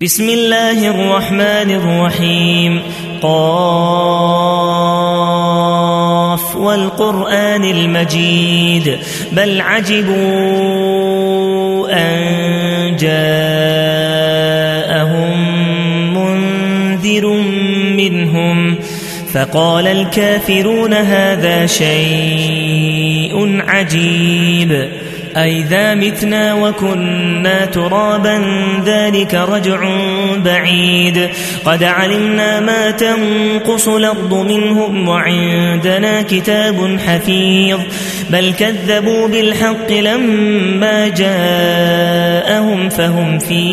بسم الله الرحمن الرحيم. قاف والقرآن المجيد بل عجبوا أن جاءهم منذر منهم فقال الكافرون هذا شيء عجيب أئذا متنا وكنا ترابا ذلك رجع بعيد قد علمنا ما تنقص الأرض منهم وعندنا كتاب حفيظ بل كذبوا بالحق لما جاءهم فهم في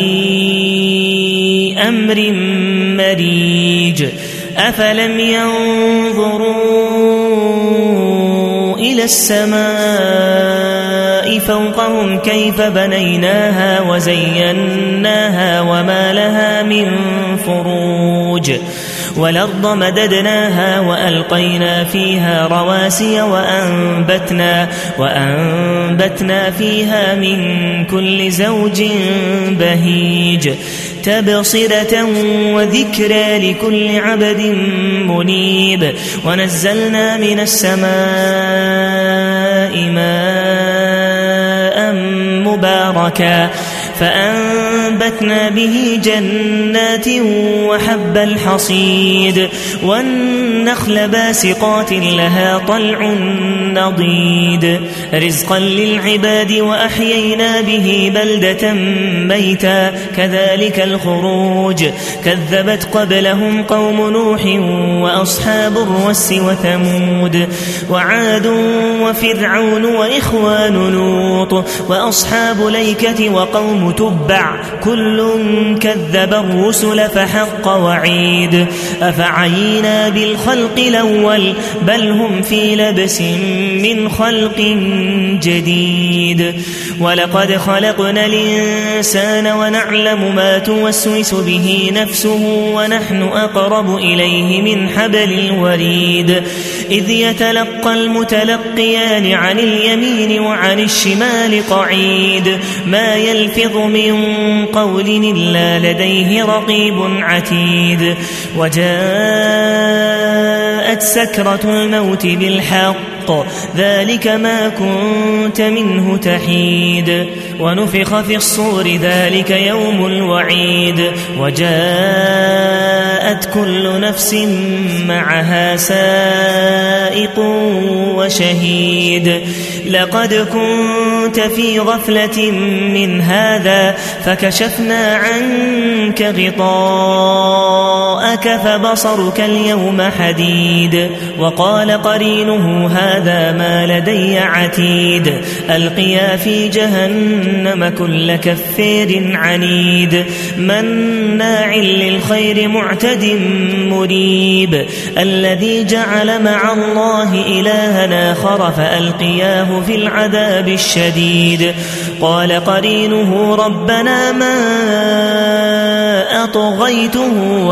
أمر مريج أفلم ينظروا إلى السماء فوقهم كيف بنيناها وزيناها وما لها من فروج والأرض مددناها وألقينا فيها رواسي وأنبتنا فيها من كل زوج بهيج تبصرة وذكرى لكل عبد منيب ونزلنا من السماء ماء مباركا فأنبتنا به جنات وحب الحصيد والنخل باسقات لها طلع نضيد رزقا للعباد وأحيينا به بلدة ميتا كذلك الخروج كذبت قبلهم قوم نوح وأصحاب الرس وثمود وعاد وفرعون وإخوان لوط وأصحاب ليكة وقوم تبع كل كذب الرسل فحق وعيد أفعينا بالخلق الأول بل هم في لبس من خلق جديد ولقد خلقنا الإنسان ونعلم ما توسوس به نفسه ونحن أقرب إليه من حبل الوريد إذ يتلقى المتلقيان عن اليمين وعن الشمال قعيد ما يلفظ من قول إلا لديه رقيب عتيد وجاءت سكرة الموت بالحق ذلك ما كنت منه تحيد ونفخ في الصور ذلك يوم الوعيد وجاءت كل نفس معها سائق وشهيد لقد كنت في غفلة من هذا فكشفنا عنك غطاءك فبصرك اليوم حديد وقال قرينه هذا ما لدي عتيد ألقيا في جهنم كل كفير عنيد مناع للخير معتد مريب الذي جعل مع الله إلها آخر فألقياه في العذاب الشديد قال قرينه ربنا ما أطغيته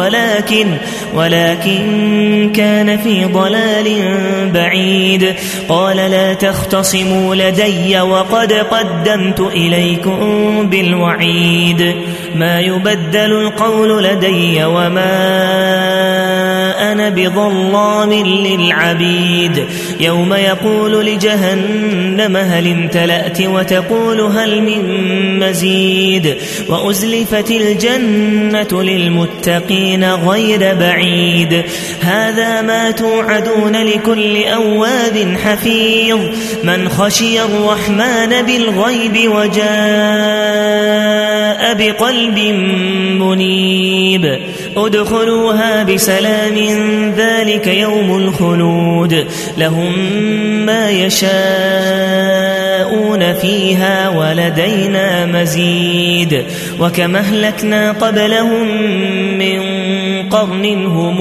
ولكن كان في ضلال بعيد قال لا تختصموا لدي وقد قدمت إليكم بالوعيد ما يبدل القول لدي وما أنا بظلام للعبيد يوم يقول لجهنم هل امتلأت وتقول هل من مزيد وأزلفت الجنة للمتقين غير بعيد هذا ما توعدون لكل أواب حفيظ من خشي الرحمن بالغيب وجاء بقلب منيب ادخلوها بسلام ذلك يوم الخلود لهم ما يشاءون فيها ولدينا مزيد وكما أهلكنا قبلهم من قرن هم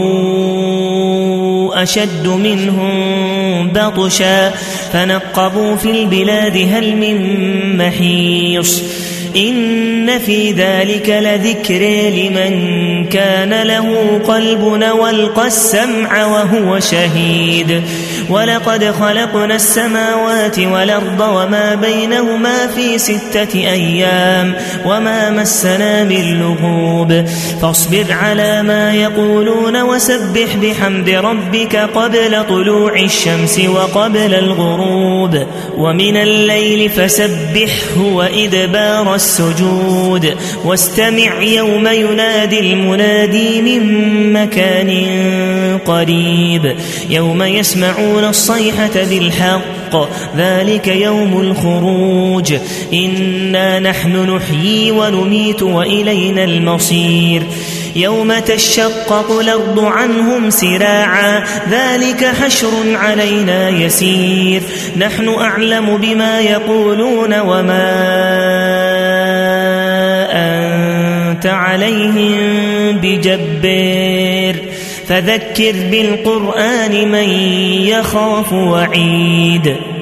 أشد منهم بطشا فنقبوا في البلاد هل من محيص إن في ذلك لذكر لمن كان له قلب والقى السمع وهو شهيد ولقد خلقنا السماوات والأرض وما بينهما في 6 أيام وما مسنا من لغوب فاصبر على ما يقولون وسبح بحمد ربك قبل طلوع الشمس وقبل الغروب ومن الليل فسبحه وإدبار السجود واستمع يوم ينادي المنادي من مكان قريب يوم يسمعون الصيحة بالحق ذلك يوم الخروج إنا نحن نحيي ونميت وإلينا المصير يوم تشقق الأرض عنهم سراعا ذلك حشر علينا يسير نحن أعلم بما يقولون وما أنت عليهم بجبار فذكر بالقرآن من يخاف وعيد